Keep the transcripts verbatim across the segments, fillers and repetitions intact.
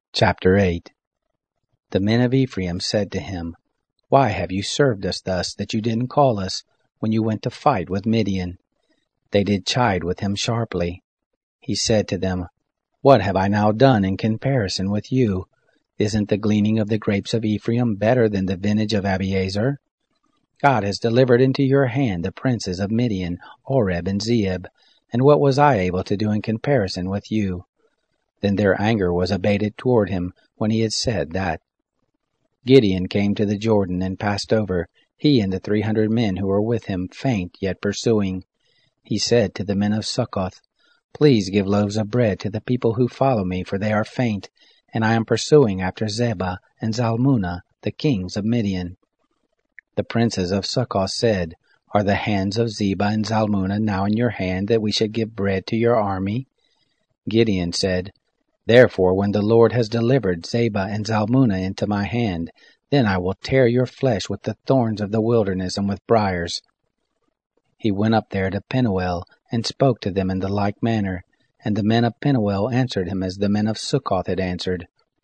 Chapter eight. The men of Ephraim said to him, Why have you served us thus, that you didn't call us when you went to fight with Midian? They did chide with him sharply. He said to them, What have I now done in comparison with you? Isn't the gleaning of the grapes of Ephraim better than the vintage of Abiezer? God has delivered into your hand the princes of Midian, Oreb and Zeeb, and what was I able to do in comparison with you? Then their anger was abated toward him when he had said that. Gideon came to the Jordan and passed over, he and the three hundred men who were with him, faint yet pursuing. He said to the men of Succoth, Please give loaves of bread to the people who follow me, for they are faint, and I am pursuing after Zebah and Zalmunna, the kings of Midian. The princes of Succoth said, Are the hands of Zebah and Zalmunna now in your hand, that we should give bread to your army? Gideon said, Therefore, when the Lord has delivered Zebah and Zalmunna into my hand, then I will tear your flesh with the thorns of the wilderness and with briars. He went up there to Penuel, and spoke to them in the like manner, and the men of Penuel answered him as the men of Succoth had answered.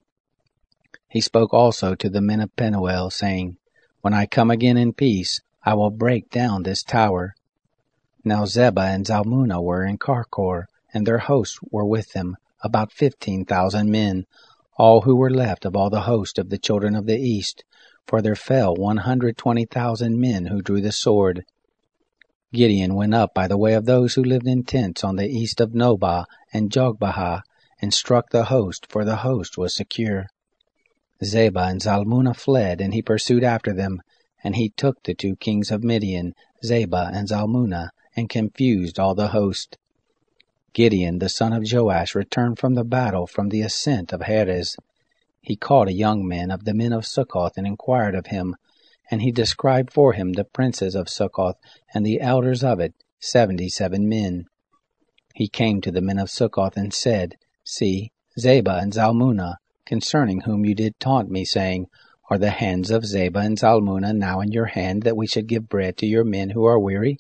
He spoke also to the men of Penuel, saying, When I come again in peace, I will break down this tower. Now Zebah and Zalmunna were in Karkor, and their hosts were with them, about fifteen thousand men, all who were left of all the host of the children of the east, for there fell one hundred twenty thousand men who drew the sword. Gideon went up by the way of those who lived in tents on the east of Nobah and Jogbehah, and struck the host, for the host was secure. Zebah and Zalmunna fled, and he pursued after them, and he took the two kings of Midian, Zebah and Zalmunna, and confused all the host. Gideon the son of Joash returned from the battle from the ascent of Heres. He called a young man of the men of Succoth and inquired of him, and he described for him the princes of Succoth and the elders of it, seventy-seven men. He came to the men of Succoth and said, See, Zebah and Zalmunna, concerning whom you did taunt me, saying, Are the hands of Zebah and Zalmunna now in your hand, that we should give bread to your men who are weary?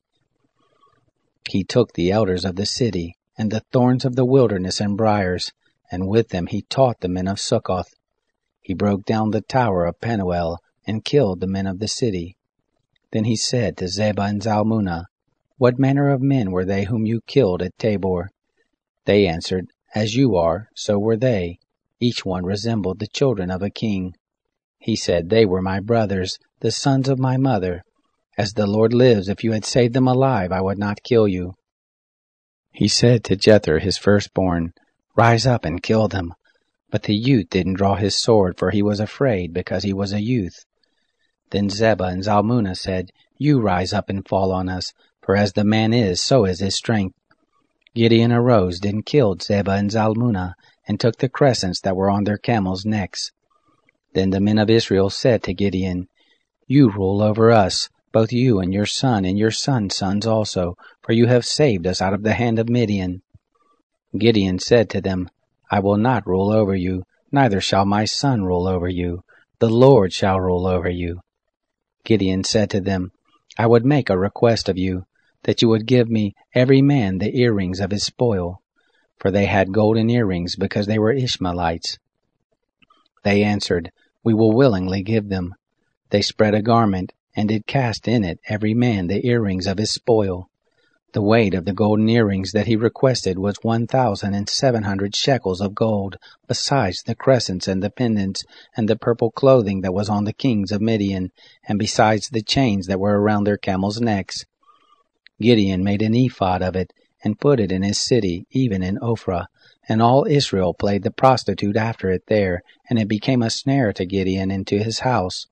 He took the elders of the city, and the thorns of the wilderness and briars, and with them he taught the men of Succoth. He broke down the tower of Penuel, and killed the men of the city. Then he said to Zebah and Zalmunna, What manner of men were they whom you killed at Tabor? They answered, As you are, so were they. Each one resembled the children of a king. He said, They were my brothers, the sons of my mother. As the Lord lives, if you had saved them alive, I would not kill you. He said to Jether his firstborn, Rise up and kill them. But the youth didn't draw his sword, for he was afraid, because he was a youth. Then Zebah and Zalmunna said, You rise up and fall on us, for as the man is, so is his strength. Gideon arose and killed Zebah and Zalmunna, and took the crescents that were on their camels' necks. Then the men of Israel said to Gideon, You rule over us, both you and your son and your son's sons also, for you have saved us out of the hand of Midian. Gideon said to them, I will not rule over you, neither shall my son rule over you. The Lord shall rule over you. Gideon said to them, I would make a request of you, that you would give me every man the earrings of his spoil. For they had golden earrings, because they were Ishmaelites. They answered, We will willingly give them. They spread a garment, and did cast in it every man the earrings of his spoil. The weight of the golden earrings that he requested was one thousand and seven hundred shekels of gold, besides the crescents and the pendants, and the purple clothing that was on the kings of Midian, and besides the chains that were around their camels' necks. Gideon made an ephod of it, and put it in his city, even in Ophrah, and all Israel played the prostitute after it there, and it became a snare to Gideon and to his house.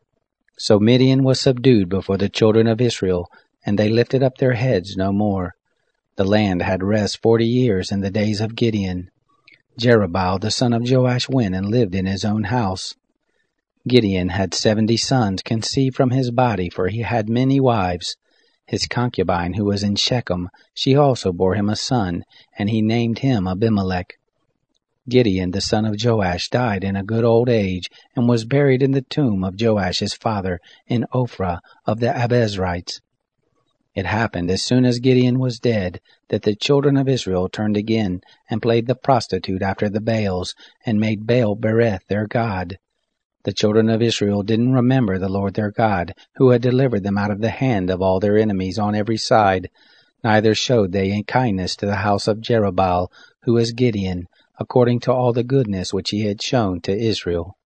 So Midian was subdued before the children of Israel, and they lifted up their heads no more. The land had rest forty years in the days of Gideon. Jerubbaal the son of Joash went and lived in his own house. Gideon had seventy sons conceived from his body, for he had many wives. His concubine, who was in Shechem, she also bore him a son, and he named him Abimelech. Gideon the son of Joash died in a good old age, and was buried in the tomb of Joash his father, in Ophrah of the Abezrites. It happened as soon as Gideon was dead, that the children of Israel turned again, and played the prostitute after the Baals, and made Baal-berith their god. The children of Israel didn't remember the Lord their God, who had delivered them out of the hand of all their enemies on every side, neither showed they kindness to the house of Jerubbaal, who is Gideon, according to all the goodness which he had shown to Israel.